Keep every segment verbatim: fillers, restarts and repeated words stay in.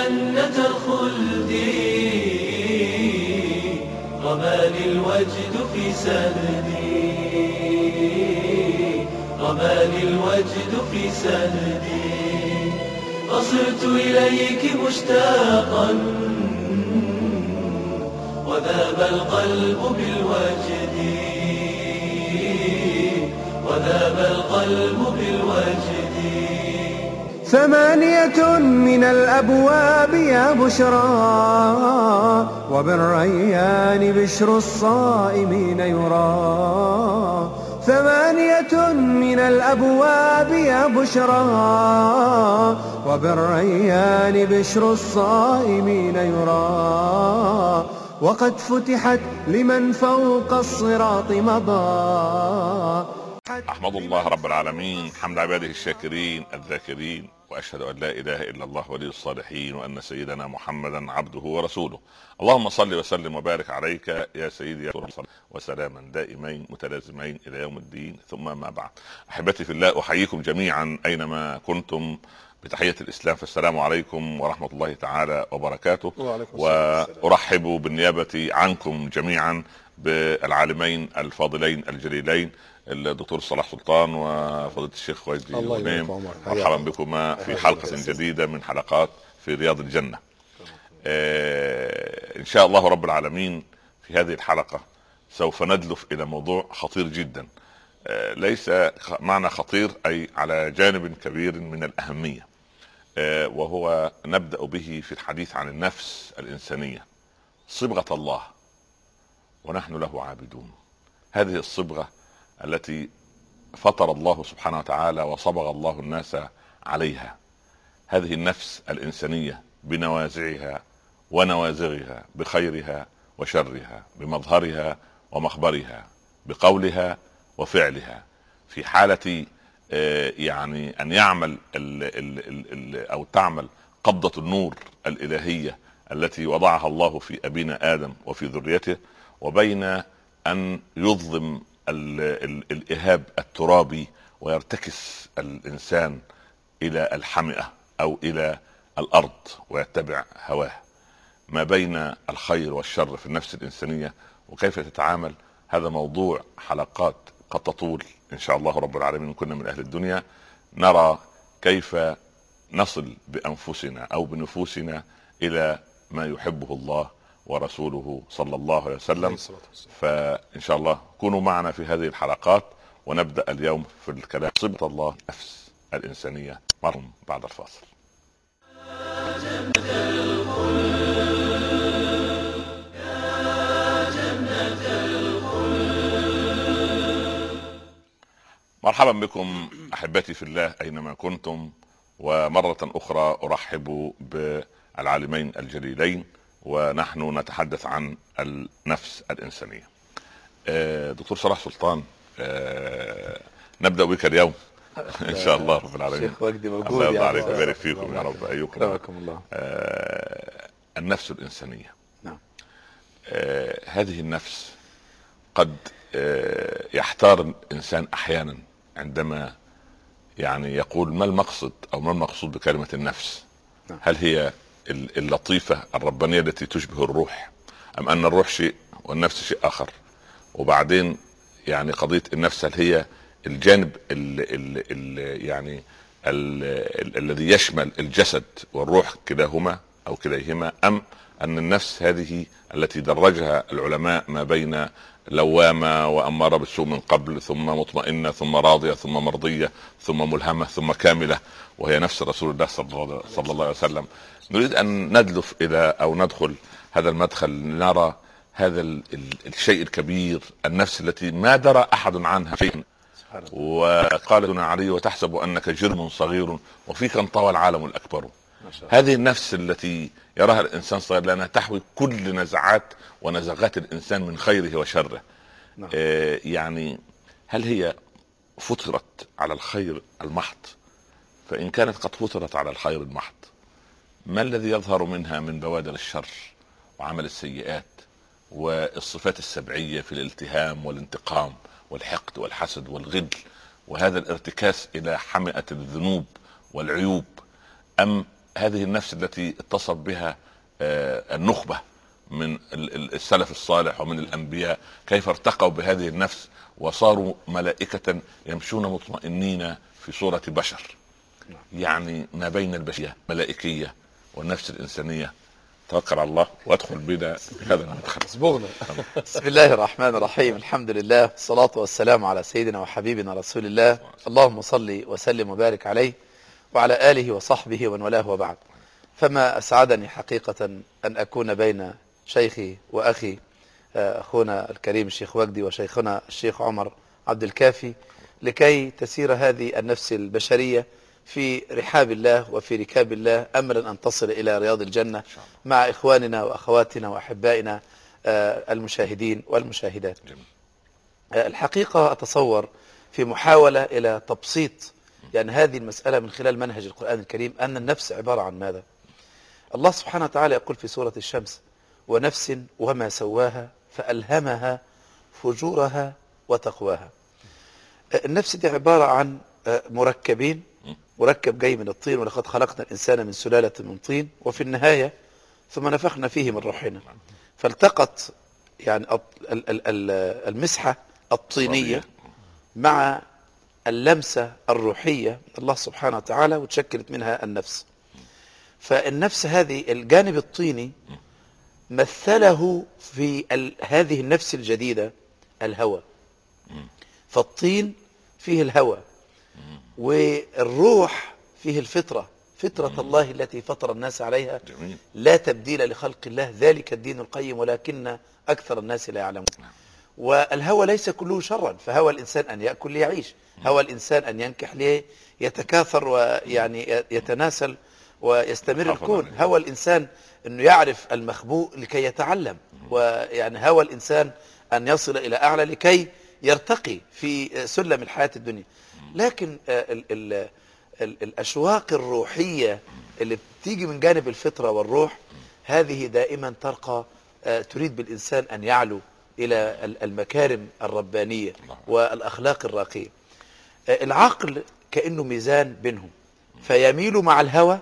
جنة الخلد رماني الوجد في سندي، رماني الوجد في سندي. فصرت إليك مشتاقا وذاب القلب بالوجد، وذاب القلب بالوجد. ثمانية من الأبواب يا بشرى، وبالريان بشر الصائمين يرى. ثمانية من الأبواب يا بشرى، وبالريان بشر الصائمين يرى. وقد فتحت لمن فوق الصراط مضى. أحمد الله رب العالمين حمد عباده الشاكرين الذاكرين، وأشهد أن لا إله إلا الله ولي الصالحين، وأن سيدنا محمدا عبده ورسوله. اللهم صل وسلم وبارك عليك يا سيدي يا رسول الله، وسلاما دائمين متلازمين إلى يوم الدين، ثم ما بعد. أحبتي في الله، أحييكم جميعا أينما كنتم بتحية الإسلام، فالسلام عليكم ورحمة الله تعالى وبركاته. وأرحب بالنيابة عنكم جميعا بالعالمين الفاضلين الجليلين الدكتور صلاح سلطان وفضيلة الشيخ وجدي غنيم. مرحبا بكما في حلقة جديدة من حلقات في رياض الجنة. آه إن شاء الله رب العالمين في هذه الحلقة سوف ندلف إلى موضوع خطير جدا. آه ليس معنى خطير أي على جانب كبير من الأهمية، آه وهو نبدأ به في الحديث عن النفس الإنسانية، صبغة الله ونحن له عابدون. هذه الصبغة التي فطر الله سبحانه وتعالى وصبغ الله الناس عليها، هذه النفس الإنسانية بنوازعها ونوازغها، بخيرها وشرها، بمظهرها ومخبرها، بقولها وفعلها، في حالة يعني أن يعمل ال ال ال ال أو تعمل قبضة النور الإلهية التي وضعها الله في أبينا آدم وفي ذريته، وبين أن يظلم ال ال الإهاب الترابي ويرتكس الإنسان إلى الحمئة أو إلى الأرض ويتبع هواه. ما بين الخير والشر في النفس الإنسانية وكيف تتعامل، هذا موضوع حلقات قد تطول إن شاء الله رب العالمين. كنا من أهل الدنيا نرى كيف نصل بأنفسنا أو بنفوسنا إلى ما يحبه الله ورسوله صلى الله عليه وسلم. فإن شاء الله كونوا معنا في هذه الحلقات، ونبدأ اليوم في الكلام صبغة الله نفس الإنسانية مرم بعد الفاصل. مرحبا بكم أحبتي في الله أينما كنتم، ومرة أخرى أرحب بالعالمين الجليلين، ونحن نتحدث عن النفس الإنسانية. دكتور صلاح سلطان، نبدأ بك اليوم إن شاء الله رب العالمين. شيخ وجدي موجود، الله يرضى عليك ويبارك فيكم يا رب. أيكم الله. النفس الإنسانية، نعم. هذه النفس قد يحتار الإنسان أحيانا عندما يعني يقول ما المقصد أو ما المقصود بكلمة النفس؟ نعم. هل هي اللطيفة الربانية التي تشبه الروح، أم أن الروح شيء والنفس شيء آخر؟ وبعدين يعني قضية النفس هل هي الجانب ال ال ال يعني ال ال الذي يشمل الجسد والروح كلاهما أو كليهما، أم أن النفس هذه التي درجها العلماء ما بين لوامة وأمارة بالسوء من قبل، ثم مطمئنة، ثم راضية، ثم مرضية، ثم ملهمة، ثم كاملة، وهي نفس رسول الله صلى الله عليه وسلم. نريد أن ندلف إلى أو ندخل هذا المدخل، نرى هذا ال ال الشيء الكبير، النفس التي ما درى أحد عنها شيئا. وقال ابن علي وتحسب أنك جرم صغير وفيك انطوى العالم الأكبر. هذه النفس التي يراها الإنسان صغير لأنها تحوي كل نزعات ونزغات الإنسان من خيره وشره. نعم. آه يعني هل هي فطرت على الخير المحض؟ فإن كانت قد فطرت على الخير المحض، ما الذي يظهر منها من بوادر الشر وعمل السيئات والصفات السبعية في الالتهام والانتقام والحقد والحسد والغل وهذا الارتكاس إلى حمئة الذنوب والعيوب؟ أم هذه النفس التي اتصف بها آه النخبة من السلف الصالح ومن الأنبياء، كيف ارتقوا بهذه النفس وصاروا ملائكة يمشون مطمئنين في صورة بشر. يعني ما بين البشرية الملائكية والنفس الإنسانية. توكل على الله وادخل بنا في هذا المدخل. بسم الله الرحمن الرحيم. الحمد لله، الصلاة والسلام على سيدنا وحبيبنا رسول الله، اللهم صل وسلم وبارك عليه وعلى آله وصحبه ومن والاه، وبعد. فما أسعدني حقيقة أن أكون بين شيخي وأخي أخونا الكريم الشيخ وجدي وشيخنا الشيخ عمر عبد الكافي، لكي تسير هذه النفس البشرية في رحاب الله وفي ركاب الله، أملا أن تصل إلى رياض الجنة مع إخواننا وأخواتنا وأحبائنا المشاهدين والمشاهدات. الحقيقة أتصور في محاولة إلى تبسيط يعني هذه المسألة من خلال منهج القرآن الكريم أن النفس عبارة عن ماذا؟ الله سبحانه وتعالى يقول في سورة الشمس: ونفس وما سواها فألهمها فجورها وتقواها. النفس دي عبارة عن مركبين، مركب جاي من الطين، ولقد خلقنا الإنسان من سلالة من طين، وفي النهاية ثم نفخنا فيه من روحنا. فالتقت يعني المسحة الطينية مع اللمسة الروحية الله سبحانه وتعالى، وتشكلت منها النفس. فالنفس هذه الجانب الطيني مثله في هذه النفس الجديدة الهوى. فالطين فيه الهوى، والروح فيه الفطرة، فطرة الله التي فطر الناس عليها، لا تبديل لخلق الله، ذلك الدين القيم ولكن أكثر الناس لا يعلمون. والهوى ليس كله شرا، فهوى الإنسان أن يأكل ليعيش، هوى الإنسان أن ينكح ليتكاثر ويعني يتناسل ويستمر الكون، هوى الإنسان أنه يعرف المخبوء لكي يتعلم، ويعني هوى الإنسان أن يصل إلى أعلى لكي يرتقي في سلم الحياة الدنيا. لكن ال ال ال الأشواق الروحية اللي بتيجي من جانب الفطرة والروح، هذه دائما ترقى، تريد بالإنسان أن يعلو إلى المكارم الربانية والأخلاق الراقية. العقل كأنه ميزان بينهم، فيميل مع الهوى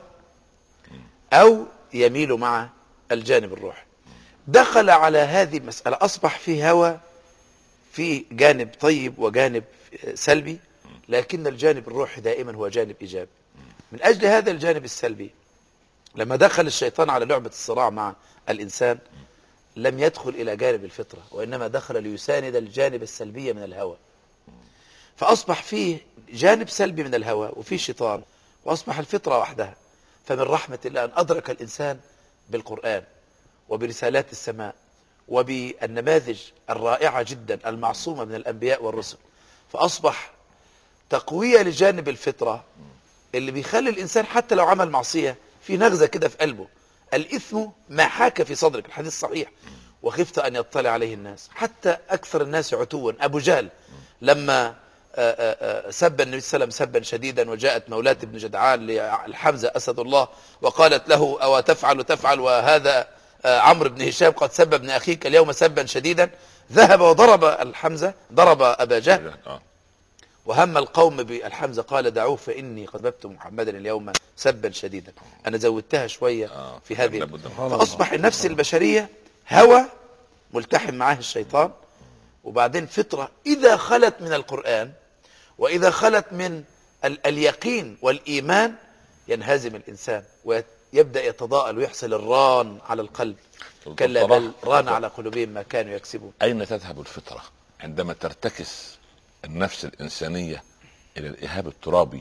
أو يميل مع الجانب الروحي. دخل على هذه المسألة، أصبح في هوى، في جانب طيب وجانب سلبي، لكن الجانب الروحي دائما هو جانب إيجابي. من أجل هذا الجانب السلبي، لما دخل الشيطان على لعبة الصراع مع الإنسان، لم يدخل إلى جانب الفطرة، وإنما دخل ليساند الجانب السلبي من الهوى. فأصبح فيه جانب سلبي من الهوى وفيه شيطان، وأصبح الفطرة وحدها. فمن رحمة الله أن أدرك الإنسان بالقرآن وبرسالات السماء وبالنماذج الرائعة جدا المعصومة من الأنبياء والرسل، فأصبح تقوية لجانب الفطرة اللي بيخلي الإنسان حتى لو عمل معصية في نغزة كده في قلبه. الإثم ما حاك في صدرك، الحديث صحيح: وخفت أن يطلع عليه الناس. حتى أكثر الناس عتوا أبو جهل لما سب النبي صلى الله عليه وسلم سبا شديدا، وجاءت مولاة ابن جدعان لحمزة أسد الله وقالت له: أو تفعل تفعل وهذا عمرو بن هشام قد سب ابن أخيك اليوم سبا شديدا، ذهب وضرب الحمزة، ضرب أبا جهل، وهم القوم بالحمزة قال: دعوه فإني قد سببت محمدا اليوم سبا شديدا. أنا زودتها شوية في هذه. فأصبح النفس البشرية هوى ملتحم معاه الشيطان، وبعدين فطرة إذا خلت من القرآن وإذا خلت من ال اليقين والإيمان ينهزم الإنسان ويبدأ يتضاءل ويحصل الران على القلب. كلا بل ران على قلوبهم ما كانوا يكسبون. أين تذهب الفطرة عندما ترتكس النفس الإنسانية إلى الإهاب الترابي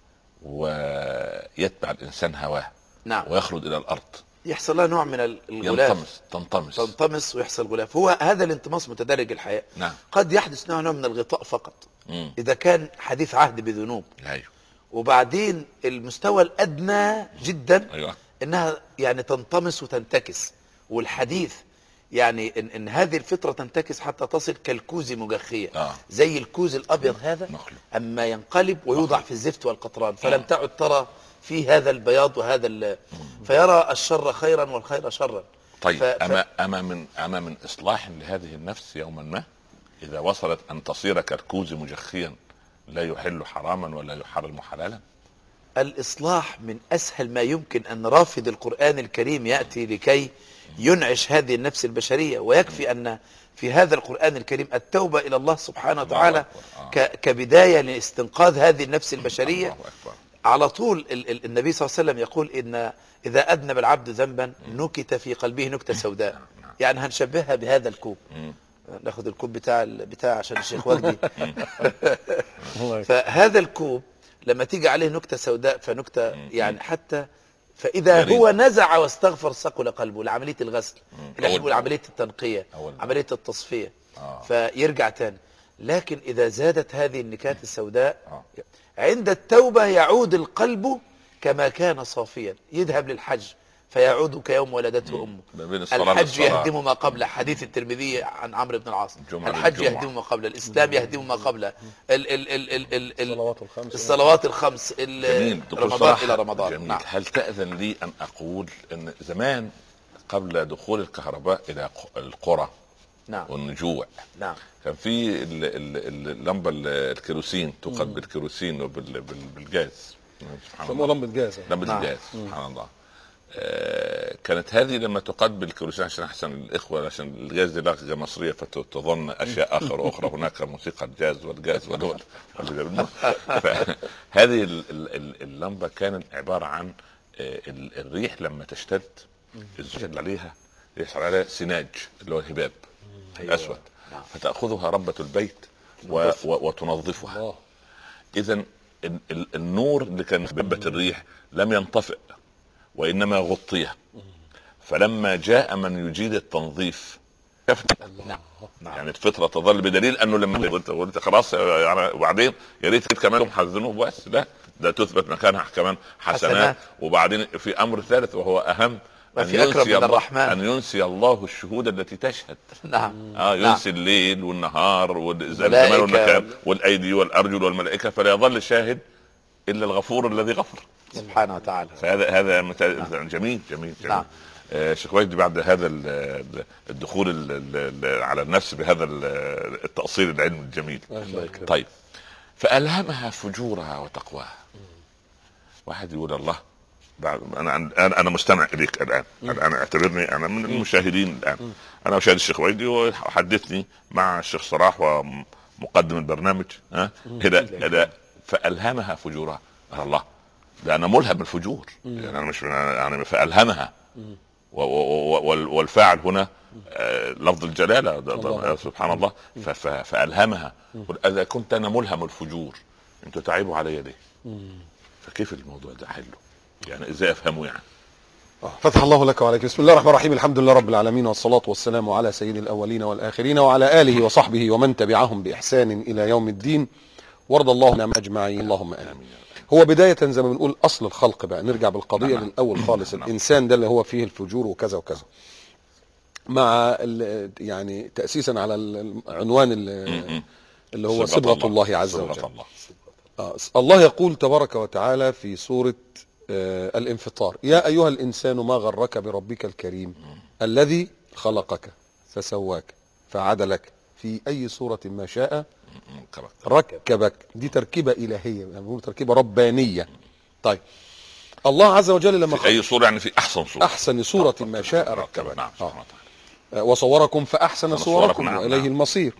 ويتبع الإنسان هواه؟ نعم. ويخلد إلى الأرض، يحصل لها نوع من الغلاف، ينطمس تنطمس تنطمس ويحصل غلاف. هو هذا الانطماس متدرج الحياة. نعم. قد يحدث نوع من الغطاء فقط مم. إذا كان حديث عهد بذنوب. أيوه. وبعدين المستوى الأدنى جدا أيوه. إنها يعني تنطمس وتنتكس. والحديث يعني إن, إن هذه الفطرة تنتكس حتى تصل كالكوز مجخية. آه. زي الكوز الأبيض هذا مخلوق. أما ينقلب ويوضع مخلوق. في الزفت والقطران، فلم تعد ترى في هذا البياض وهذا ال... فيرى الشر خيرا والخير شرا. طيب ف... أما أما من أما من إصلاح لهذه النفس يوما ما، إذا وصلت أن تصير كالكوز مجخيا لا يحل حراما ولا يحرم حلالا؟ الإصلاح من أسهل ما يمكن أن رافض القرآن الكريم يأتي لكي ينعش هذه النفس البشرية. ويكفي أن في هذا القرآن الكريم التوبة إلى الله سبحانه وتعالى كبداية لاستنقاذ هذه النفس البشرية. على طول النبي صلى الله عليه وسلم يقول إن إذا أذنب العبد ذنبا نكت في قلبه نكتة سوداء. يعني هنشبهها بهذا الكوب، ناخذ الكوب بتاع بتاع عشان الشيخ وجدي. فهذا الكوب لما تيجي عليه نكتة سوداء فنكتة يعني حتى فإذا هو نزع واستغفر ثقل قلبه لعملية الغسل، لعملية التنقية، عملية التصفية، فيرجع تاني. لكن إذا زادت هذه النكات السوداء عند التوبة يعود القلب كما كان صافيا، يذهب للحج فيعود كيوم ولدته أمه. الحج يهدم ما قبله، حديث الترمذي عن عمرو بن العاص. الحج يهدم ما قبله، الإسلام يهدم ما قبله، ال ال ال ال ال الصلوات الخمس، رمضان إلى رمضان. نعم. هل تأذن لي أن أقول أن زمان قبل دخول الكهرباء إلى القرى نعم. والنجوع نعم. كان في اللمبة الكيروسين توقد بالكيروسين وبالجاز، سموها لمبة جاز. لمبة نعم. الجاز سبحان الله. آه كانت هذه لما تقاد بالكيروسين عشان احسن الاخوه، عشان الجاز دي لغه مصريه فتظن اشياء اخرى واخرى هناك موسيقى الجاز والجاز والدول. فهذه اللمبه كانت عباره عن الريح لما تشتد الزجاج عليها يحصل عليها سناج اللي هو الهباب الاسود، فتاخذها ربة البيت و وتنظفها. اذا النور اللي كان في هبة الريح لم ينطفئ وإنما غطيها. فلما جاء من يجيد التنظيف نعم. يعني الفطرة تظل، بدليل أنه لما قلت قلت خلاص يعني وبعدين يا ريت كمان حزنوه بس لا، ده تثبت مكانها كمان حسنات, حسنات. وبعدين في أمر ثالث وهو أهم، أن ينسي, الله أن ينسي الله الشهود التي تشهد. نعم. آه ينسي نعم. الليل والنهار والزمان والمكان والأيدي والأرجل والملائكة، فلا يظل الشاهد إلا الغفور الذي غفر سبحانه وتعالى. فهذا هذا نعم. جميل جميل جميل نعم. آه شيخ وجدي، بعد هذا الدخول على النفس بهذا التأصيل العلمي الجميل، طيب فألهمها فجورها وتقواها. واحد يقول الله، انا انا انا مستمع اليك الان، انا اعتبرني انا من المشاهدين الان، انا مشاهد الشيخ وجدي وحدثني مع الشيخ صلاح ومقدم البرنامج ها كده، فألهمها فجورها. الله، ده انا ملهم بالفجور يعني، انا مش يعني فألهمها، والفاعل هنا لفظ الجلاله سبحان الله. فألهمها، اذا كنت انا ملهم الفجور انتوا تعيبوا علي ليه؟ فكيف الموضوع ده حله؟ يعني ازاي افهمه يعني؟ فتح الله لك وعليك. بسم الله الرحمن الرحيم، الحمد لله رب العالمين، والصلاة والسلام على سيد الأولين والآخرين وعلى آله وصحبه ومن تبعهم بإحسان إلى يوم الدين، وارض اللهم عنا أجمعين اللهم آمين. هو بداية زي ما بنقول أصل الخلق بقى، نرجع بالقضية نعم. للأول خالص، نعم. الإنسان ده اللي هو فيه الفجور وكذا وكذا، مع يعني تأسيسا على العنوان اللي, اللي هو صبغة الله عز وجل. الله. آه الله يقول تبارك وتعالى في سورة آه الانفطار: يا أيها الإنسان ما غرك بربك الكريم م. الذي خلقك فسواك فعدلك في أي صورة ما شاء ركبك. دي تركيبة إلهية، يعني تركيبة ربانية. طيب الله عز وجل لما في أي صورة يعني في أحسن صورة، أحسن صورة ما شاء ركبك. نعم. آه. وصوركم فأحسن صوركم نعم. وإليه نعم. المصير.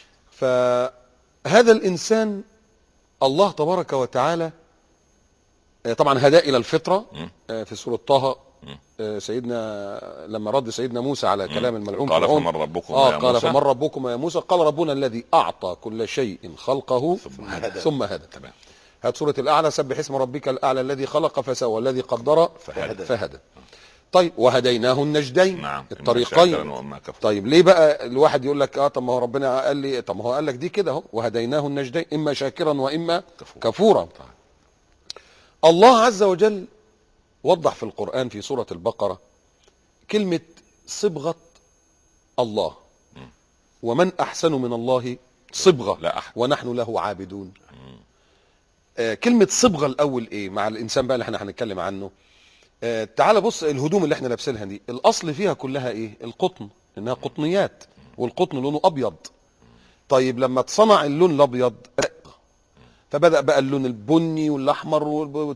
فهذا الإنسان الله تبارك وتعالى طبعا هدى الى الفطره. في سوره طه سيدنا لما رد سيدنا موسى على كلام الملعون قال فمن ربكم آه يا قال موسى؟ فمن ربكم يا موسى؟ قال ربنا الذي اعطى كل شيء خلقه ثم هدى, ثم هدى. تمام. هات سوره الاعلى: سبح اسم ربك الاعلى الذي خلق فسوى الذي قدر فهدى, فهدى. طيب وهديناه النجدين. نعم. الطريقين. طيب ليه بقى الواحد يقول لك اه طب ما هو ربنا قال لي، طب ما هو قال لك دي كده اهو: وهديناه النجدين اما شاكرا واما كفورا, كفورا. الله عز وجل وضح في القرآن في سورة البقرة كلمة صبغة الله، ومن أحسن من الله صبغة لا ونحن له عابدون. آه كلمة صبغة الأول إيه مع الإنسان بقى اللي احنا هنتكلم عنه؟ آه تعال بص، الهدوم اللي احنا لابسينها دي الأصل فيها كلها إيه؟ القطن، إنها قطنيات، والقطن لونه أبيض. طيب لما تصنع اللون الأبيض فبدأ بقى اللون البني والأحمر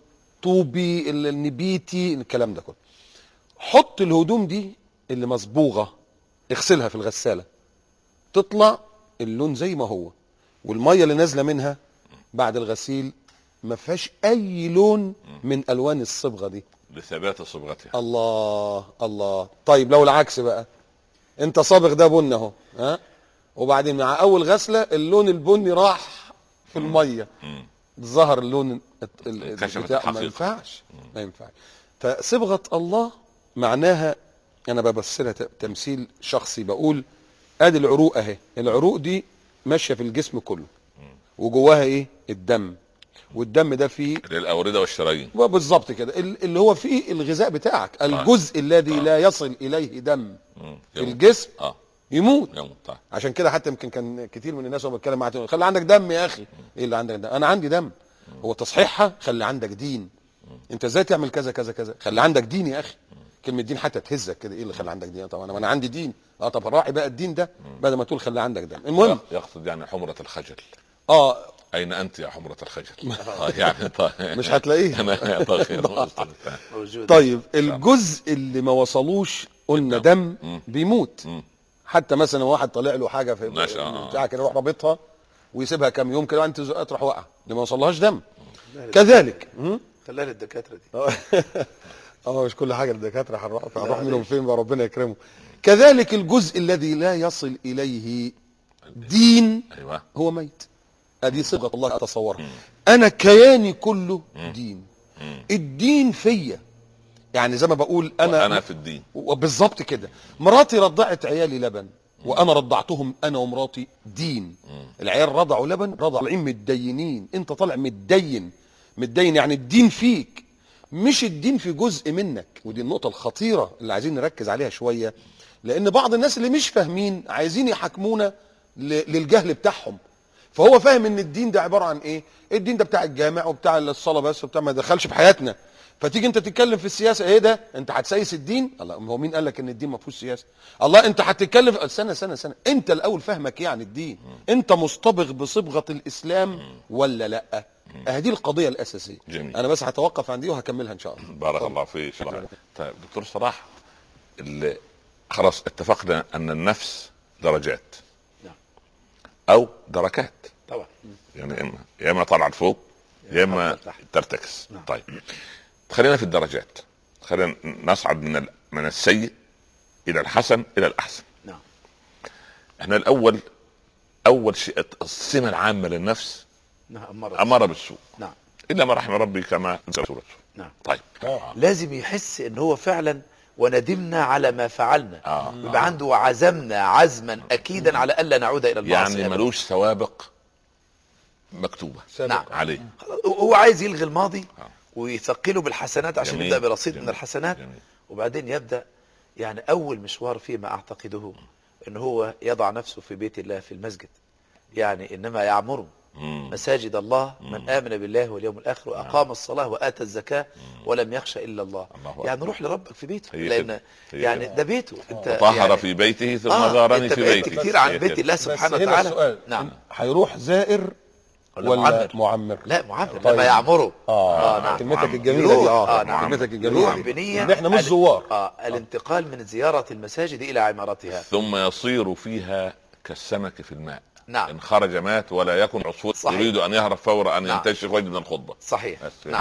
الطوبي النبيتي الكلام ده كله. حط الهدوم دي اللي مصبوغه اغسلها في الغساله تطلع اللون زي ما هو، والميه اللي نازله منها بعد الغسيل ما فيهاش اي لون من الوان الصبغه دي لثبات صبغتها. الله الله. طيب لو العكس بقى، انت صابغ ده بن اهو، ها، وبعدين مع اول غسله اللون البني راح في الميه، ظهر اللون بتاعه، ما ينفعش ما ينفعش. فصبغه الله معناها، انا ببصرها تمثيل شخصي، بقول ادي العروق اهي، العروق دي ماشيه في الجسم كله وجواها ايه؟ الدم، والدم ده فيه للاورده والشرايين بالظبط كده، اللي هو فيه الغذاء بتاعك. الجزء الذي لا يصل اليه دم في الجسم اه يموت. يموت. طيب. عشان كده حتى يمكن كان كتير من الناس وهو بيتكلم معايا خلي عندك دم يا اخي. ايه اللي عندك دم؟ انا عندي دم. هو تصحيحها خلي عندك دين. انت ازاي تعمل كذا كذا كذا؟ خلي عندك دين يا اخي. كلمه دين حتى تهزك كده، ايه اللي خلي عندك دين؟ طبعا انا عندي دين. اه طب راعي بقى الدين ده بدل ما تقول خلي عندك دم. المهم يقصد يعني حمره الخجل. اه اين انت يا حمره الخجل؟ اه يعني طيب. مش هتلاقيه. طيب, طيب الجزء اللي ما وصلوش قلنا دم بيموت. حتى مثلا واحد طالع له حاجه في بتاع كده يروح رابطها ويسيبها كام يوم كده انت زقات تروح واقعه، اللي ما وصلهاش دم. كذلك خليها للدكاتره دي. اه مش كل حاجه للدكاتره هنروح هنروح منهم فين بقى، ربنا يكرمه. كذلك الجزء الذي لا يصل اليه دين ايوه هو ميت. ادي صيغه الله اتصورها. انا كياني كله دين. الدين فيا، يعني زي ما بقول انا انا في الدين بالظبط كده. مراتي رضعت عيالي لبن وانا رضعتهم انا ومراتي دين. العيال رضعوا لبن، رضعين متدينين. انت طالع متدين. متدين يعني الدين فيك، مش الدين في جزء منك. ودي النقطه الخطيره اللي عايزين نركز عليها شويه، لان بعض الناس اللي مش فاهمين عايزين يحكمونا للجهل بتاعهم. فهو فاهم ان الدين ده عباره عن ايه؟ الدين ده بتاع الجامع وبتاع الصلاه بس وبتاع، ما يدخلش في حياتنا. فتيجي انت تتكلم في السياسه، ايه ده؟ انت هتسيس الدين؟ الله، هو مين قال لك ان الدين ما فيهوش سياسه؟ الله، انت هتتكلم في... سنه سنه سنه انت الاول فهمك ايه عن الدين؟ انت مصطبغ بصبغه الاسلام ولا لا؟ هذه القضيه الاساسيه. جميل. انا بس هتوقف عندي وهكملها ان شاء الله. بارك طبعا. الله فيك. طيب دكتور صلاح، اللي خلاص اتفقنا ان النفس درجات او دركات طبعا، يعني اما يا اما طالعه فوق يا اما ترتكس. نعم. طيب خلينا في الدرجات، خلينا نصعد من من السيء الى الحسن الى الاحسن. نعم. احنا الاول اول شيء السمه العامه للنفس اماره بالسوء. نعم. الا ما رحم ربي كما سورته. نعم. طيب آه. لازم يحس ان هو فعلا وندمنا على ما فعلنا. آه. يبقى آه. عنده وعزمنا عزما اكيدا على الا نعود الى المعصيه، يعني ملوش سوابق مكتوبه. نعم. عليه. هو عايز يلغي الماضي آه. ويثقله بالحسنات عشان جميل. يبدا برصيد جميل. من الحسنات. جميل. وبعدين يبدا يعني اول مشوار فيما اعتقده ان هو يضع نفسه في بيت الله في المسجد. يعني انما يعمر مساجد الله من آمن بالله واليوم الآخر وأقام الصلاة وآتى الزكاة ولم يخشى إلا الله. يعني روح لربك في بيته، لأن يعني ده بيته. انت طهر يعني في بيته ثم زارني في بيته. كتير عن بيت الله سبحانه وتعالى. نعم. هيروح زائر ولا معمر؟ معمر. لا معمر. طيب. لما يعمره. اه, آه نعم. كلمتك الجميلة دي. اه, آه نعم. كلمتك الجميلة بنية ان احنا مش زوار. اه الانتقال من زيارة المساجد إلى عمارتها. ثم يصير فيها كالسمك في الماء. نعم. ان خرج مات ولا يكن عصفور يريد ان يهرب فور ان نعم. ينتشر وجه من الخطبه. صحيح. نعم.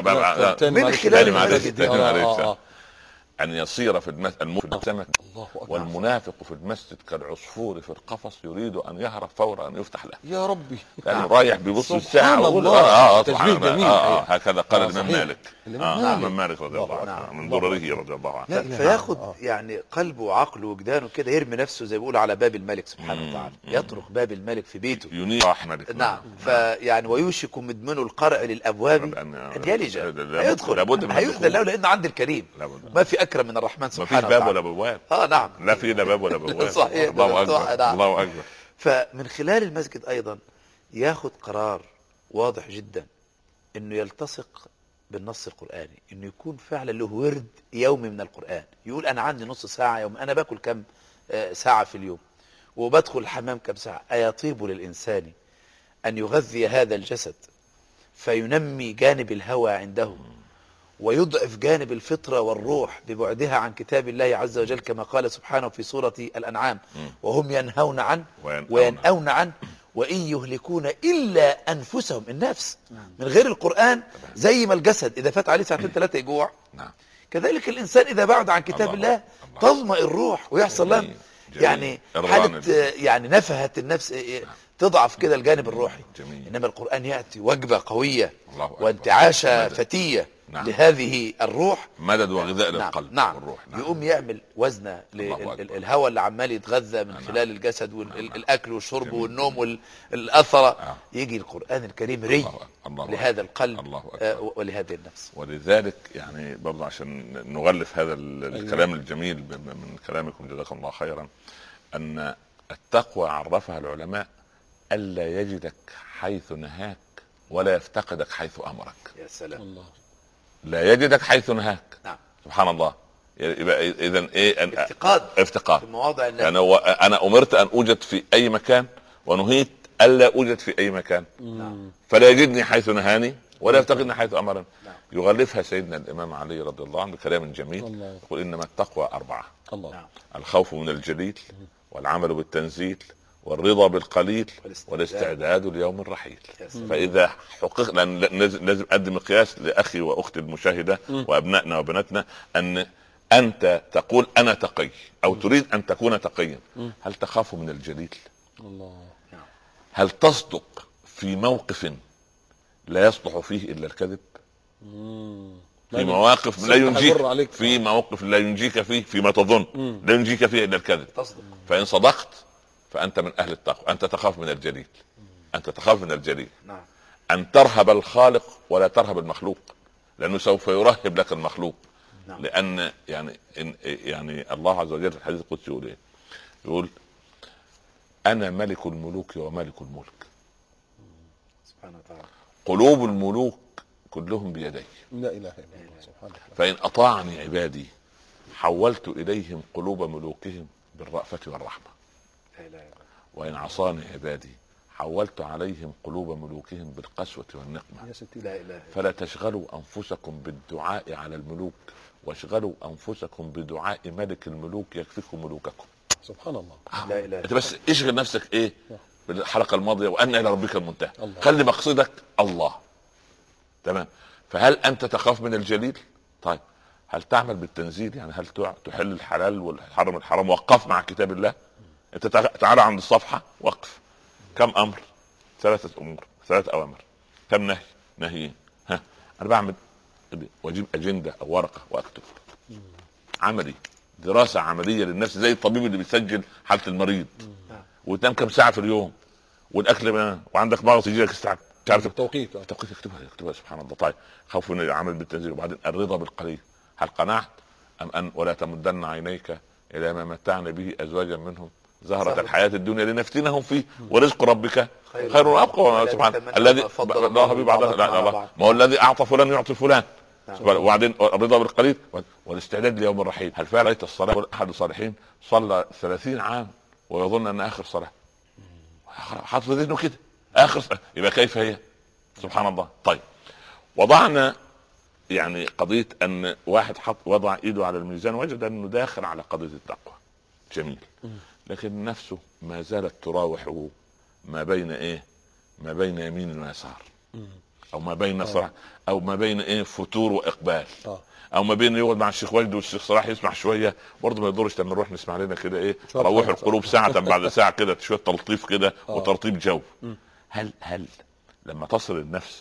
من خلال هذا ان يصير في المسجد السمك والمنافق في المسجد كالعصفور في القفص يريد ان يهرب فور ان يفتح له. يا ربي. يعني نعم. رايح بيبص الساعه ويقول اه تشبيه جميل. اه هكذا قال الامام مالك. الامام مالك رضي الله عنه من ضرره رضي الله عنه. فياخد يعني قلبه وعقله وجدانه كده، يرمي نفسه زي بيقولوا على باب الملك سبحانه وتعالى، يطرق باب الملك في بيته ينير ملك. نعم. فيعني ويوشك مدمن القرع للابواب ان يلج هيدخل هيؤذن له لانه عند الكريم. ما في اكرم من الرحمن سبحانه وتعالى. ما فيش باب ولا بواب. اه نعم. لا في لا باب ولا بواب. صحيح. الله اكبر. نعم. الله اكبر. فمن خلال المسجد ايضا ياخد قرار واضح جدا انه يلتصق بالنص القرآني، انه يكون فعلا له ورد يومي من القرآن. يقول انا عندي نص ساعة يوم، انا باكل كم ساعة في اليوم وبدخل الحمام كم ساعة. ايطيب للانسان ان يغذي هذا الجسد فينمي جانب الهوى عنده ويضعف جانب الفطرة والروح ببعدها عن كتاب الله عز وجل، كما قال سبحانه في سورة الأنعام: وهم ينهون عنه وينأون عنه وإن يهلكون إلا أنفسهم. النفس من غير القرآن زي ما الجسد إذا فات عليه ساعتين ثلاثة يجوع، كذلك الإنسان إذا بعد عن كتاب الله تظمأ الروح ويحصل لها يعني حالة يعني نفهة النفس، تضعف كده الجانب الروحي. إنما القرآن يأتي وجبة قوية وانتعاشة فتية نعم. لهذه الروح، مدد وغذاء نعم. للقلب نعم. والروح. نعم. يقوم يعمل وزنة للهواء اللي عمال يتغذى من نعم. خلال الجسد والأكل والشرب جميل. والنوم والأثرة نعم. يجي القرآن الكريم ري الله الله لهذا القلب الله آه ولهذه النفس. ولذلك يعني برضه عشان نغلف هذا الكلام الجميل من كلامكم جزاكم الله خيرا، أن التقوى عرفها العلماء ألا يجدك حيث نهاك ولا يفتقدك حيث أمرك. يا سلام. الله. لا يجدك حيث نهاك. نعم. سبحان الله. يبقى اذا ايه؟ افتقاد. افتقاد في مواضع النهي. يعني انا امرت ان اوجد في اي مكان ونهيت الا اوجد في اي مكان. نعم. فلا يجدني حيث نهاني ولا يفتقدني حيث امرني. نعم. يغلفها سيدنا الامام علي رضي الله عنه بكلام جميل الله. يقول انما التقوى اربعه. الله. نعم. الخوف من الجليل والعمل بالتنزيل والرضا بالقليل والاستعداد ليوم الرحيل. فاذا حقق، لان لازم ادي مقياس لاخي واختي المشاهده وابنائنا وبناتنا، ان انت تقول انا تقي او تريد ان تكون تقيا، هل تخاف من الجليل؟ الله. هل تصدق في موقف لا يصلح فيه الا الكذب؟ في مواقف لا ينجيك، في مواقف لا ينجيك فيه فيما تظن لا ينجيك فيه الا الكذب. فان صدقت فأنت من أهل التقوى. أنت تخاف من الجليل، أنت تخاف من الجليل. نعم. أن ترهب الخالق ولا ترهب المخلوق، لأنه سوف يرهب لك المخلوق. نعم. لأن يعني إن يعني الله عز وجل في الحديث القدسي يقول إيه؟ يقول أنا ملك الملوك وملك الملك. سبحانه وتعالى. قلوب الملوك كلهم بيدي. لا إله إلا الله. سبحانه وتعالى. فإن أطاعني عبادي حولت إليهم قلوب ملوكهم بالرأفة والرحمة. وإن عصاني عبادي حولت عليهم قلوب ملوكهم بالقسوة والنقمة. فلا تشغلوا أنفسكم بالدعاء على الملوك واشغلوا أنفسكم بدعاء ملك الملوك يكفيكم ملوككم. سبحان الله. لا إله. أنت بس اشغل نفسك إيه بالحلقة الماضية وأن إلى ربك المنتهى. خلي مقصدك الله. تمام. فهل أنت تخاف من الجليل؟ طيب هل تعمل بالتنزيل؟ يعني هل تحل الحلال والحرم الحرام؟ وقف مع كتاب الله. انت تعالى عند الصفحة وقف. كم امر؟ ثلاثة امور، ثلاث اوامر. كم نهي؟ نهيين. ها انا بعمل واجيب اجندة او ورقة واكتب عملي، دراسة عملية للنفس، زي الطبيب اللي بيسجل حالة المريض. وتنام كم ساعة في اليوم، والاكل بنا. وعندك مغص يجي لك الساعة تعرف التوقيت التوقيت اكتبها اكتبها. سبحان الله. طيب خوف من العمل بالتنزيل. وبعدين الرضا بالقليل. هل قنعت ام ان ولا تمدن عينيك الى ما متعنا به ازواجا منهم زهرة الحياة الدنيا لنفتنهم فيه ورزق ربك خير وابقى. سبحان الذي الله بعضها. لا الله ما هو الذي اعطى فلان يعطي فلان. وبعدين الرضا بالقليل والاستعداد ليوم الرحيل. هل فعلا رأيت الصلاة؟ احد الصالحين صلى ثلاثين عام ويظن ان اخر صلاة، حاطط ذهنه كده اخر صلاة. يبقى كيف هي؟ سبحان الله. طيب وضعنا يعني قضية ان واحد حط وضع ايده على الميزان وجد انه داخل على قضية التقوى. جميل. لكن نفسه ما زالت تراوحه ما بين ايه؟ ما بين يمين ويسار، او ما بين صراحة، او ما بين ايه؟ فتور واقبال، او ما بين يقعد مع الشيخ وجد والشيخ صلاح يسمع شويه. برضه ما يضرش لما نروح نسمع لنا كده ايه؟ روح القلوب ساعه بعد ساعه كده، شويه تلطيف كده وترطيب جو. هل هل لما تصل النفس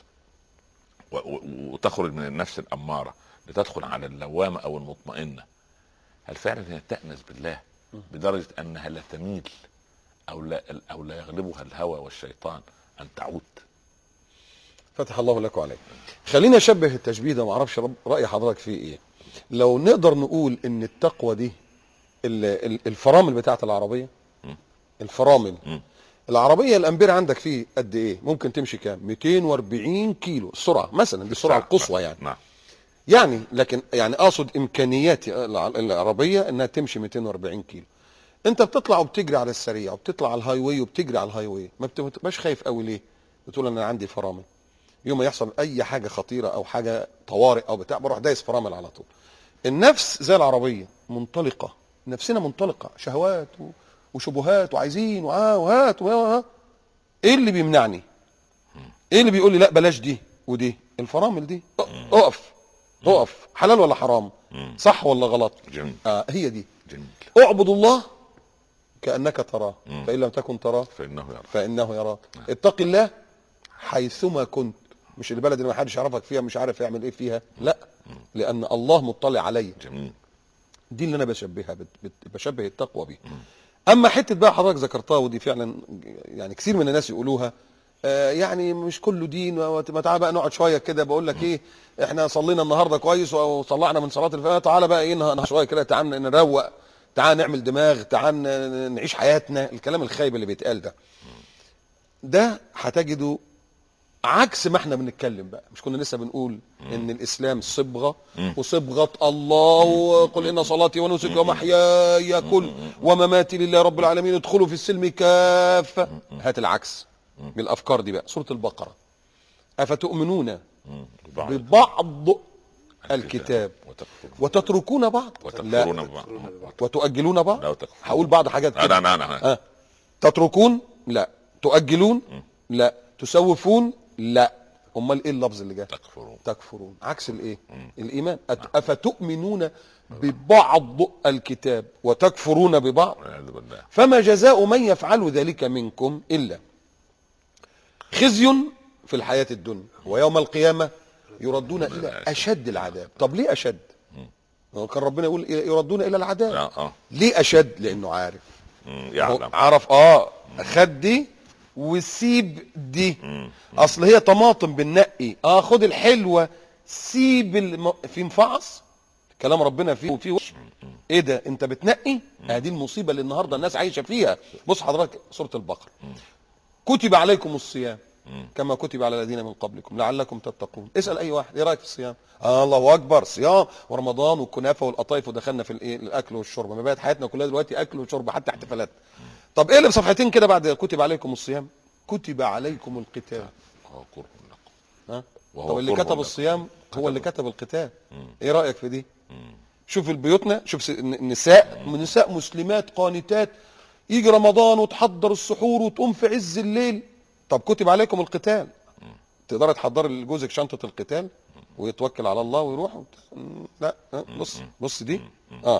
وتخرج من النفس الاماره لتدخل على اللوامه او المطمئنه، هل فعلا هي تأنس بالله بدرجة أنها لا تميل أو لا, أو لا يغلبها الهوى والشيطان أن تعود؟ فتح الله لك وعليك. خلينا أشبه التشبيه ده، معرفش رأي حضرتك فيه إيه. لو نقدر نقول إن التقوى دي الفرامل بتاعت العربية، الفرامل م. العربية الأمبير عندك فيه قد إيه؟ ممكن تمشي كام؟ مئتين وأربعين كيلو السرعة مثلا، دي السرعة القصوى يعني. نعم. يعني لكن يعني اقصد امكانيات العربيه انها تمشي مئتين وأربعين كيلو. انت بتطلع وبتجري على السريع وبتطلع على الهاي واي وبتجري على الهاي واي، ما بتبقاش خايف قوي ليه؟ بتقول انا عندي فرامل. يوم ما يحصل اي حاجه خطيره او حاجه طوارئ او بتاع بروح دايس فرامل على طول. النفس زي العربيه منطلقه، نفسنا منطلقه، شهوات وشبهات وعايزين واه وهات واه. ايه اللي بيمنعني؟ ايه اللي بيقول لي لا بلاش دي ودي؟ الفرامل دي. اقف اقف، حلال ولا حرام؟ صح ولا غلط؟ جميل. آه هي دي. جميل. اعبد الله كأنك تراه فإن لم تكن تراه فإنه يراك. فإنه يراك. اتق الله حيثما كنت. مش البلد اللي ما حدش يعرفك فيها مش عارف يعمل ايه فيها، لا، لأن الله مطلع علي. جميل. دي اللي انا بشبهها، بت- بت- بشبه التقوى بيه. اما حته بقى حضرتك ذكرتها ودي فعلا يعني كثير من الناس يقولوها، آه يعني مش كله دين، ما تعالى بقى نقعد شويه كده. بقول لك ايه، احنا صلينا النهارده كويس وطلعنا من صلاه الفجر، تعالى بقى ايه نهار شويه كده، تعال نروق، تعال نعمل دماغ، تعال ن- نعيش حياتنا. الكلام الخايب اللي بيتقال ده ده هتجده عكس ما احنا بنتكلم بقى. مش كنا لسه بنقول ان الاسلام صبغه وصبغه الله، وقل ان صلاتي ونسكي ومحياي كل ومماتي لله رب العالمين ادخلوا في السلم كافه. هات العكس بالافكار دي بقى. سوره البقره، افتؤمنون ببعض الكتاب وتتركون بعض، وتكفرون لا ببعض. وتؤجلون بعض. لا وتكفرون. هقول بعض حاجات لا كده. لا لا. ها، تتركون لا، تؤجلون لا، تسوفون لا. امال ايه اللفظ اللي جاي؟ تكفرون. تكفرون عكس الايه؟ الايمان. أت- افتؤمنون ببعض الكتاب وتكفرون ببعض، والعياذ بالله. فما جزاء من يفعل ذلك منكم الا خزي في الحياه الدنيا ويوم القيامه يردون الى اشد العذاب. طب ليه اشد؟ هو كان ربنا يقول يردون الى العذاب. اه اه. ليه اشد؟ لانه عارف. مم. هو يعلم. عرف اه خد دي وسيب دي. اصل هي طماطم بننقي، اه خد الحلوه سيب الم... في مفعص كلام ربنا فيه وفيه وش. ايه ده انت بتنقي؟ اه دي المصيبه اللي النهارده الناس عايشه فيها. بص حضرتك سوره البقره، كتب عليكم الصيام كما كتب على الذين من قبلكم لعلكم تتقون. اسال اي واحد ايه رايك في الصيام؟ آه الله اكبر، صيام ورمضان والكنافه والقطايف ودخلنا في الايه الاكل والشرب. ما بقت حياتنا كلها دلوقتي اكل وشرب حتى احتفالات. طب ايه اللي بصفحتين كده بعد كتب عليكم الصيام؟ كتب عليكم القتال. وهو كره لكم. ها؟ وهو طب اللي كره كتب لكم. الصيام هو اللي كتب. كتب القتال. ايه رايك في دي؟ شوف البيوتنا، شوف س- نساء نساء مسلمات قانتات يجي رمضان وتحضر السحور وتقوم في عز الليل. طب كتب عليكم القتال، تقدر تحضر لجوزك شنطه القتال ويتوكل على الله ويروح وت... لا ها؟ بص بص دي اه,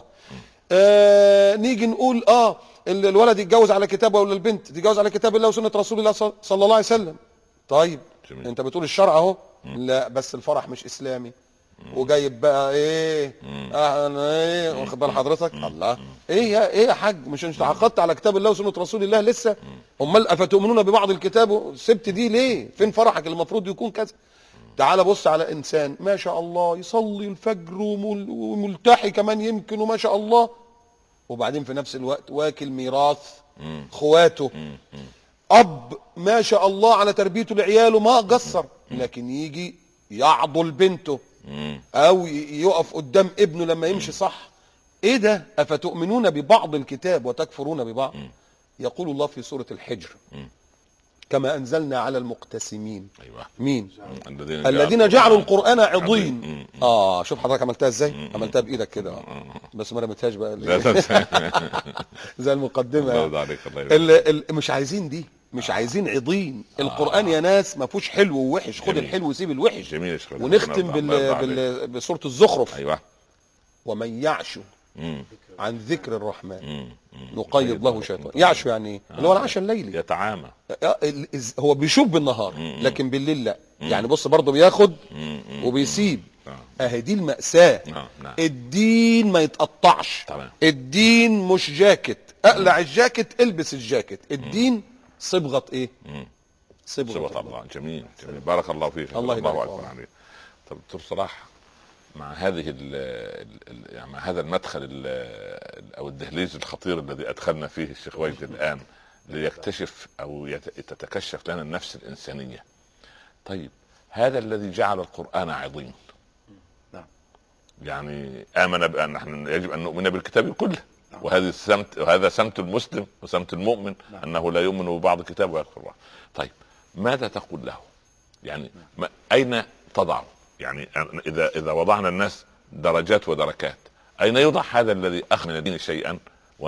آه نيجي نقول اه ال- الولد يتجوز على كتابه ولا البنت تتجوز على كتاب الله وسنه رسول الله صل- صلى الله عليه وسلم. طيب جميل. انت بتقول الشرع اهو، لا بس الفرح مش اسلامي وجايب بقى ايه اه انا ايه واخد بال حضرتك؟ الله ايه يا ايه يا حاج، مش انت تعاقدت على كتاب الله وسنه رسول الله لسه؟ امال افتؤمنون ببعض الكتاب سبت دي ليه؟ فين فرحك اللي المفروض يكون كذا؟ تعال بص على انسان ما شاء الله يصلي الفجر ومل وملتحي كمان يمكن وما شاء الله، وبعدين في نفس الوقت واكل ميراث اخواته. اب ما شاء الله على تربيته لعياله ما قصر، لكن يجي يعضل بنته او ي- يقف قدام ابنه لما يمشي صح. ايه ده؟ افتؤمنون ببعض الكتاب وتكفرون ببعض. يقول الله في سورة الحجر كما انزلنا على المقتسمين. ايوه. مين؟ الذين الذين جعلوا القرآن عضين. عضين. اه شوف حضرتك عملتها ازاي؟ عملتها بايدك كده آه. بس ما رميتهاش بقى لا تنسى. زي المقدمه الله يعني. يرضى عليك. الله يرضى. ال ال مش عايزين دي، مش عايزين عضين. القرآن يا ناس ما فيهوش حلو ووحش، خد جميل. الحلو وسيب الوحش. جميل يا شيخ. ونختم الله بال... يرضى عليك. بال... بسورة الزخرف. ايوه. ومن يعش مم. عن ذكر الرحمن مم. مم. نقيض له شيطان. يعشو يعني ايه؟ اللي هو العشاء الليلي. يتعامى. آه، ال- إز- هو بيشوف بالنهار لكن بالليل لا. يعني بص برضه بياخد وبيسيب. اهي دي المأساة. نعم، نعم. الدين ما يتقطعش. تمام. الدين مش جاكيت اقلع الجاكيت البس الجاكيت. الدين صبغة ايه؟ صبغة صبغة الله. جميل جميل. بارك الله فيك. الله يبارك اكبر فيك. عليك. طب دكتور صلاح، مع هذه ال ال يعني مع هذا المدخل ال او الدهليز الخطير الذي ادخلنا فيه الشيخ وجد الان ليكتشف او يت- تتكشف لنا النفس الانسانيه. طيب هذا الذي جعل القرآن عظيم، نعم. يعني آمن بأن نحن يجب أن نؤمن بالكتاب كله. نعم. وهذا السمت وهذا سمت المسلم وسمت المؤمن. نعم. أنه لا يؤمن ببعض الكتاب ويكفر بعض. طيب ماذا تقول له يعني ما اين تضع؟ يعني اذا اذا وضعنا الناس درجات ودركات، اين يوضع هذا الذي اخذ من الدين شيئا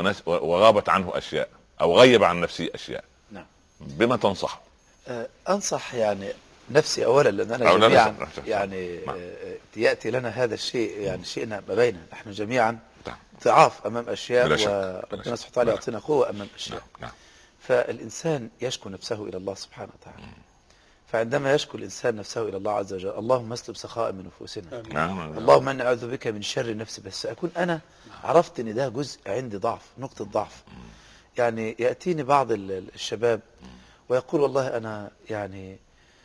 وغابت عنه اشياء او غيب عن نفسه اشياء؟ نعم. بما تنصحه؟ أه انصح يعني نفسي اولا، لان انا جميعا يعني نعم. ياتي لنا هذا الشيء، يعني شئنا ما بينا، نحن جميعا نعم. ضعاف امام اشياء، وربنا سبحانه وتعالى يعطينا قوه امام اشياء. نعم. نعم. فالانسان يشكو نفسه الى الله سبحانه وتعالى. مم. فعندما يشكو الانسان نفسه الى الله عز وجل، اللهم اسلب سخاء من نفوسنا. نعم. اللهم اني اعوذ بك من شر نفسي، بس اكون انا عرفت ان ده جزء عندي ضعف، نقطه ضعف. مم. يعني ياتيني بعض الشباب ويقول والله انا يعني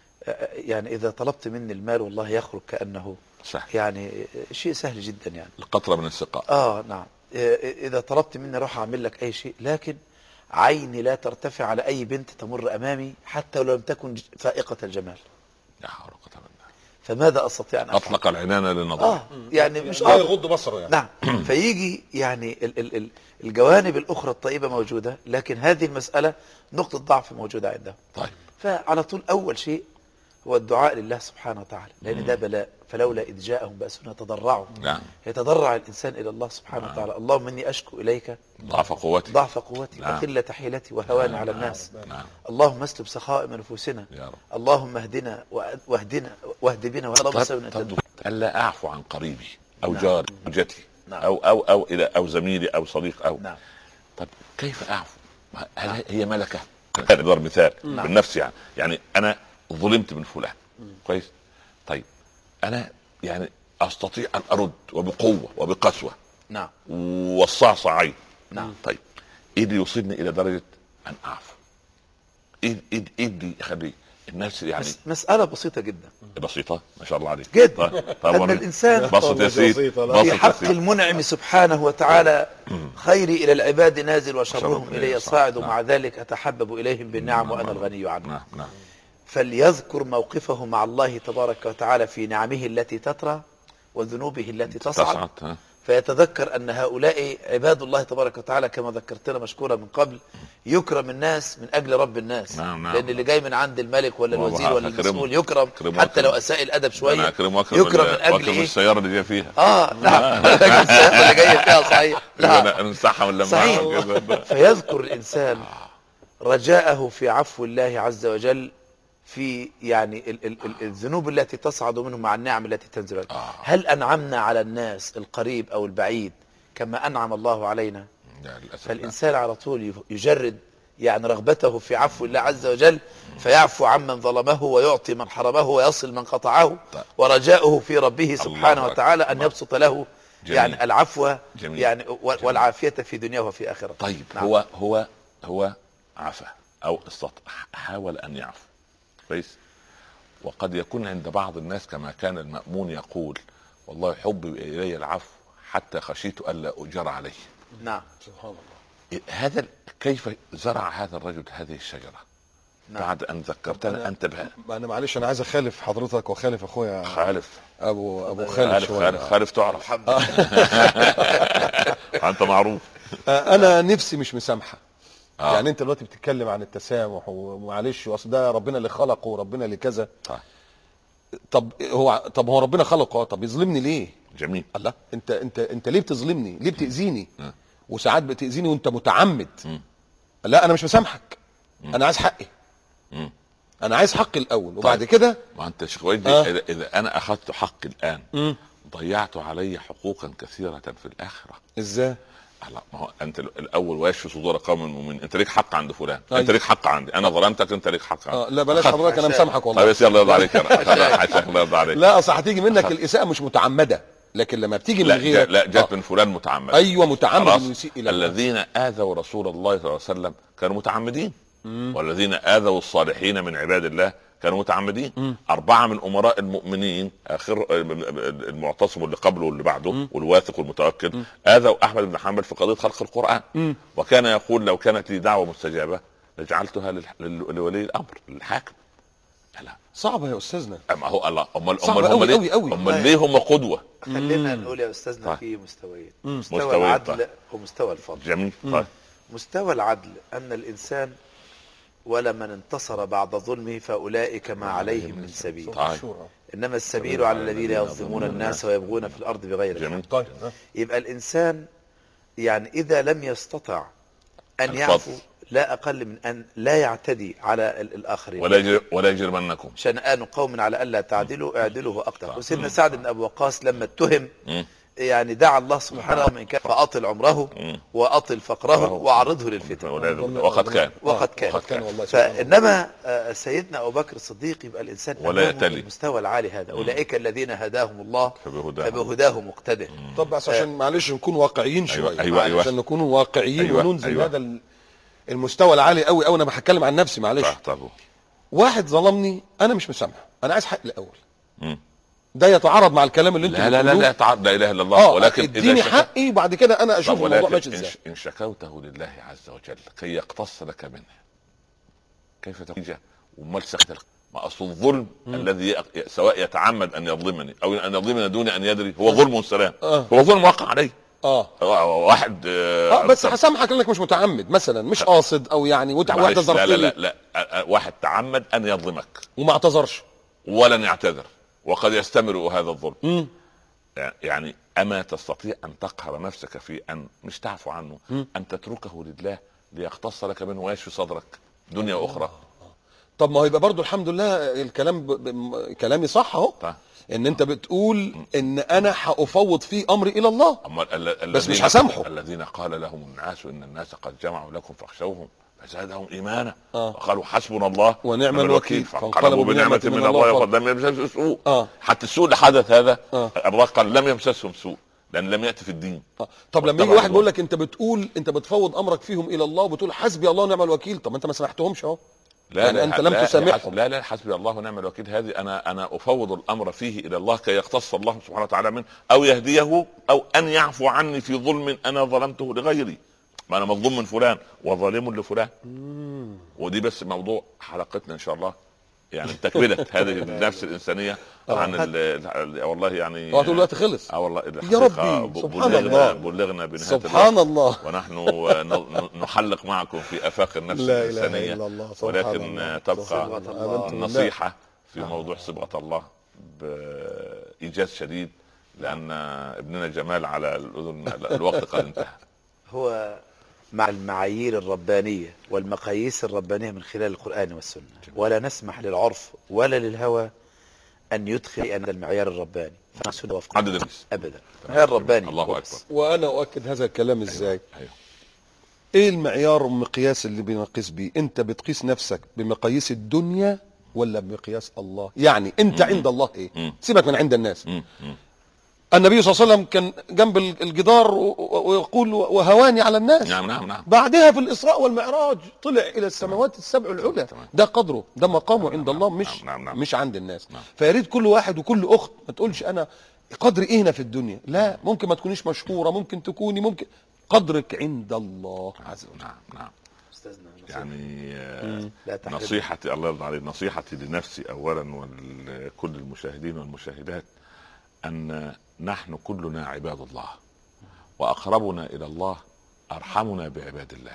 يعني اذا طلبت مني المال والله يخرج كانه سهل. يعني شيء سهل جدا، يعني القطره من السقاء. اه نعم. اذا طلبت مني اروح اعمل لك اي شيء، لكن عيني لا ترتفع على اي بنت تمر امامي حتى ولو لم تكن فائقه الجمال. لا حول ولا قوه الا بالله. فماذا استطيع ان افعل؟ اطلق العنان للنظر. اه يعني مش لا يغض بصره يعني. نعم. فيجي يعني ال ال ال الجوانب الاخرى الطيبه موجوده، لكن هذه المساله نقطه ضعف موجوده عنده. طيب. فعلى طول اول شيء هو الدعاء لله سبحانه وتعالى، لان ده بلاء. فلولا اذ جاءهم باسنا تضرعوا. نعم. يتضرع الانسان الى الله سبحانه نعم. وتعالى، اللهم اني اشكو اليك ضعف قوتي ضعف قوتي نعم. وقله حيلتي وهواني نعم. على الناس. نعم. اللهم اسلب سخاء من نفوسنا يا رب. اللهم اهدنا واهدنا واهد بنا ولا طب الا اعفو عن قريبي او نعم. جاري او جتي نعم. او او او الى او زميلي او صديق او نعم. طب كيف اعفو؟ هل نعم. هي ملكه؟ هذا ضرب مثال نعم. من نفسي، يعني يعني انا ظلمت من فلان كويس. طيب انا يعني استطيع ان ارد وبقوه وبقسوه نعم والصعصعين نعم. طيب ايه اللي يوصلني الى درجه ان اعفو؟ ايه ايه ايه اللي يخلي الناس يعني مساله بسيطه جدا. بسيطه ما شاء الله عليك جدا. طيب ان الانسان بسط يا سيدي في حق المنعم سبحانه وتعالى خيري الى العباد نازل وشرهم الي صاعد، ومع ذلك اتحبب اليهم بالنعم وانا الغني عنهم. نعم نعم. فليذكر موقفه مع الله تبارك وتعالى في نعمه التي تطرى وذنوبه التي تصعد، فيتذكر أن هؤلاء عباد الله تبارك وتعالى كما ذكرتنا مشكورا من قبل، يكرم الناس من أجل رب الناس. نعم نعم. لأن اللي جاي من عند الملك ولا الوزير ولا المسؤول يكرم كرم حتى وكرم. لو أساء الأدب شوية أكرم يكرم من أجل إيه؟ السيارة اللي جاي فيها آه نعم السيارة اللي جاي فيها صحيح. لا نمسحها ولا صحيح. فيذكر الإنسان رجاءه في عفو الله عز وجل في يعني ال ال ال الذنوب التي تصعد منه مع النعم التي تنزل. آه. هل أنعمنا على الناس القريب أو البعيد كما أنعم الله علينا؟ فالإنسان على طول يجرد يعني رغبته في عفو الله عز وجل، فيعفو عمن ظلمه ويعطي من حرمه ويصل من قطعه، ورجاؤه في ربه سبحانه وتعالى أن يبسط له جميل. يعني العفو جميل. يعني والعافية في دنياه وفي آخرته. طيب نعم. هو هو هو عفا أو استطاع حاول أن يعفو كويس، وقد يكون عند بعض الناس كما كان المأمون يقول والله حبي إلي العفو حتى خشيت ألا أجر عليه. نعم سبحان الله. هذا كيف زرع هذا الرجل هذه الشجرة؟ نعم. بعد أن ذكرتنا أنت بها. أنا معلش أنا عايز أخالف حضرتك وخالف أخويا خالف أبو أبو خالد خالف شوية. خالف, خالف تعرف أنت معروف. أنا نفسي مش مسامحة. آه. يعني انت دلوقتي بتتكلم عن التسامح ومعلش واصل ده ربنا اللي خلقه وربنا اللي كذا. آه. طب هو طب هو ربنا خلقه، طب يظلمني ليه؟ جميل. الله انت انت انت ليه بتظلمني؟ ليه بتاذيني؟ م. وساعات بتاذيني وانت متعمد. م. لا انا مش مسامحك. م. انا عايز حقي. م. انا عايز حقي الاول وبعد طيب. كده ما انت شيخ ويدي آه. اذا, إذا انا اخذت حقي الان م. ضيعت علي حقوقا كثيرة في الاخرة. ازاي؟ لا ما هو انت الاول ويشفي صدور قوم المؤمنين، انت ليك حق عند فلان. أيوة. انت ليك حق عندي، انا ظلمتك انت ليك حق عندي. اه لا بلاش حضرتك انا مسامحك والله. طيب بس يلا يرضى عليك انا حاشاك الله يرضى عليك. لا اصل هتيجي منك الاساءه مش متعمده، لكن لما بتيجي من غيرك لا جت آه. من فلان متعمد. ايوه متعمد انه يسيء الى الذين اذوا رسول الله صلى الله عليه وسلم كانوا متعمدين. مم. والذين اذوا الصالحين من عباد الله كانوا متعمدين. مم. أربعة من أمراء المؤمنين آخر المعتصم اللي قبله واللي بعده مم. والواثق والمتوكل مم. آذوا أحمد بن حنبل في قضية خلق القرآن. مم. وكان يقول لو كانت لي دعوة مستجابة لجعلتها لولي الأمر للحاكم. لا صعبة يا أستاذنا. أما هو الله أمال أمال هم ليه أمال ليه هم قدوة؟ خلينا نقول يا أستاذنا طيب. في مستويين، مستوى, مستوى العدل طيب. ومستوى الفضل. جميل. طيب. مستوى العدل أن الإنسان ولمن انتصر بعد ظلمه فأولئك ما عليهم من سبيل. طيب. إنما السبيل على الذين يظلمون الناس ويبغون في الأرض بغير الحق. جميل. طيب. يبقى الإنسان يعني إذا لم يستطع أن يعفو لا أقل من أن لا يعتدي على ال- الآخرين. ولا يجر ولا يجرمنكم شنآن قوم على ألا تعدلوا اعدلوا وأقترب. وسيدنا سعد بن أبي وقاص لما اتهم مم. يعني دعا الله سبحانه من كان فأطل عمره مم. وأطل فقره وأعرضه للفتن. وقد كان وقد كان. وقد كان والله سبحان الله. فإنما آه، سيدنا أبو بكر الصديق يبقى الإنسان ولا أمامه يأتلي. المستوى العالي هذا. أولئك الذين هداهم الله فبهداه. فبهداه مقتدر. طب بس عشان معلش نكون واقعيين أيوة، شويه. أيوة، أيوة. عشان نكون واقعيين أيوة، وننزل أيوة. هذا ال- المستوى العالي قوي قوي. انا بتكلم عن نفسي معلش. صح. طب واحد ظلمني انا مش مسامحه، انا عايز حق الاول. مم. ده يتعارض مع الكلام اللي انت لا لا لا بتقولوه؟ لا تعرض لا اله الا الله. اه ولكن اديني إذا شك- حقي وبعد كده انا طب اشوف الموضوع ولكن ماشي إن ازاي. ش- إن شكوته لله عز وجل كي يقتص لك منه كيف تخرج ومال سخت ما اصل الظلم الذي ي- سواء يتعمد ان يظلمني او ان يظلمني دون ان يدري هو ظلم سلام. آه. هو ظلم واقع عليه. اه واحد آه اه بس طب- هسامحك لانك مش متعمد مثلا، مش قاصد او يعني وت- معلش، واحده لا لا لا, ظرفيه لا. آه، آه، واحد تعمد ان يظلمك وما اعتذرش. ولن يعتذر وقد يستمر هذا الظلم. مم. يعني اما تستطيع ان تقهر نفسك في ان مش تعفو عنه، مم. ان تتركه لله ليقتص لك منه ويشفي صدرك دنيا واخرى. طب ما هو يبقى برضو الحمد لله الكلام ب... ب... كلامي صح اهو. طيب. ان انت بتقول ان انا هافوض في امري الى الله. أما ال- ال- بس مش الذين- هسامحه. الذين قال لهم الناس ان الناس قد جمعوا لكم فاخشوهم فزادهم ايمانا آه. وقالوا حسبنا الله ونعم الوكيل. فانقلبوا بنعمه من الله وفضل لم يمسسهم سوء. آه. حتى السوء اللي حدث هذا آه. الله قال لم يمسسهم سوء لان لم ياتي في الدين. آه. طب لما يجي واتبعوا واحد الله. بيقول لك انت بتقول انت بتفوض امرك فيهم الى الله وبتقول حسبي الله ونعم الوكيل، طب ما انت ما سامحتهمش اهو. لا يعني لا أنت لم لا تسامحهم. لا لا حسبي الله ونعم الوكيل هذه انا انا افوض الامر فيه الى الله كي يقتص الله سبحانه وتعالى منه او يهديه او ان يعفو عني في ظلم انا ظلمته لغيري. ما انا مظلوم من فلان وظالم لفلان. ودي بس موضوع حلقتنا ان شاء الله، يعني تكمله هذه النفس الانسانيه عن ال- ال- والله يعني هو طول الوقت خلص. اه والله يا ربي، ب- سبحان بلغنا الله. بلغنا بنهايه سبحان الوقت. الله. ونحن ن- نحلق معكم في افاق النفس لا إله الانسانيه إلا الله، سبحان ولكن الله. تبقى صبغة الله. آمنت بالله. النصيحه في موضوع صبغه الله بايجاز شديد لان ابننا جمال على الاذن الوقت قد انتهى. هو مع المعايير الربانية والمقاييس الربانية من خلال القرآن والسنة. ولا نسمح للعرف ولا للهوى أن يدخل أن المعيار الرباني فنحن وفق عدد الناس أبدا. المعيار الرباني الله وبس. اكبر. وانا اؤكد هذا الكلام ازاي؟ أيوه. ايه المعيار والمقياس اللي بنقيس بيه؟ انت بتقيس نفسك بمقاييس الدنيا ولا بمقياس الله؟ يعني انت عند الله ايه؟ مم. سيبك من عند الناس. مم. مم. النبي صلى الله عليه وسلم كان جنب الجدار و- و- ويقول وهواني على الناس. نعم نعم نعم. بعدها في الإسراء والمعراج طلع إلى السماوات السبع العلى. تمام. ده قدره، ده مقامه عند نعم، الله، نعم، مش نعم، نعم. مش عند الناس. نعم. فيريد كل واحد وكل أخت ما تقولش أنا قدري إيه هنا في الدنيا. لا، ممكن ما تكونيش مشهورة، ممكن تكوني، ممكن قدرك عند الله عز وجل. نعم نعم. أستاذنا نصيحة. يعني آه، لا تحرمني. نصيحتي الله يرضى عليك، نصيحتي لنفسي اولا ولكل المشاهدين والمشاهدات ان نحن كلنا عباد الله واقربنا الى الله ارحمنا بعباد الله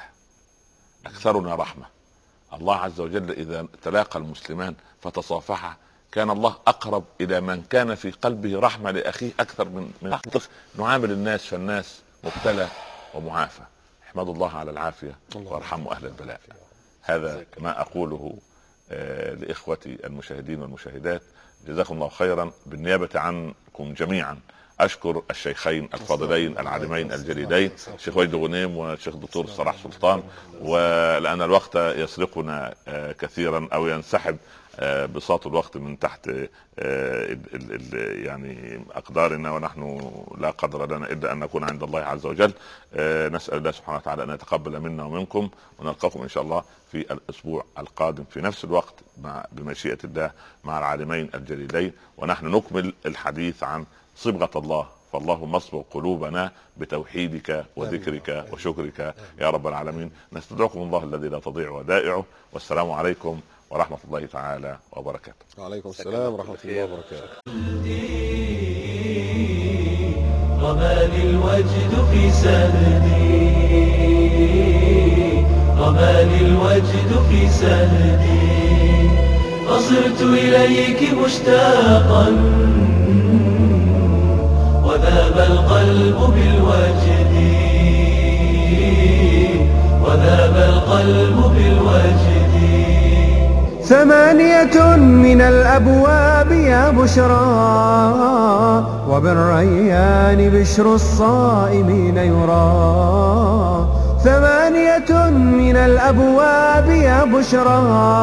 اكثرنا رحمه. الله عز وجل اذا تلاقى المسلمان فتصافحا كان الله اقرب الى من كان في قلبه رحمه لاخيه اكثر من من نعامل الناس فالناس مبتلى ومعافى. احمدوا الله على العافيه وارحموا اهل البلاء. هذا ما اقوله آه لاخوتي المشاهدين والمشاهدات. جزاكم الله خيرا. بالنيابه عنكم جميعا اشكر الشيخين الفاضلين العالمين الجليلين الشيخ وجد غنيم والشيخ الدكتور صلاح سلطان، ولان الوقت يسرقنا آه كثيرا او ينسحب آه بساط الوقت من تحت آه ال ال يعني اقدارنا، ونحن لا قدر لنا الا ان نكون عند الله عز وجل. آه نسال الله سبحانه وتعالى ان يتقبل منا ومنكم، ونلقاكم ان شاء الله في الاسبوع القادم في نفس الوقت مع بمشيئه الله مع العالمين الجليلين، ونحن نكمل الحديث عن صبغه الله. فاللهم اصبغ قلوبنا بتوحيدك وذكرك وشكرك يا رب العالمين. نستدعكم الله الذي لا تضيع ودائعه، والسلام عليكم ورحمة الله تعالى وبركاته. وعليكم السلام ورحمة الله وبركاته. رماني الوجد في سهدي رماني الوجد في سهدي فصرت إليك مشتاقا وذاب القلب بالوجد وذاب القلب بالوجد. ثمانية من الأبواب يا بشرى وبالريان بشر الصائمين يرى. ثمانية من الأبواب يا بشرى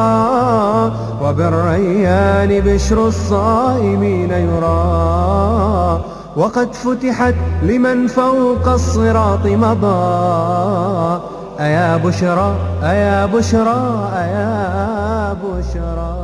وبالريان بشر الصائمين يرى. وقد فتحت لمن فوق الصراط مضى. أيا بشرى أيا بشرى أيا بشرى.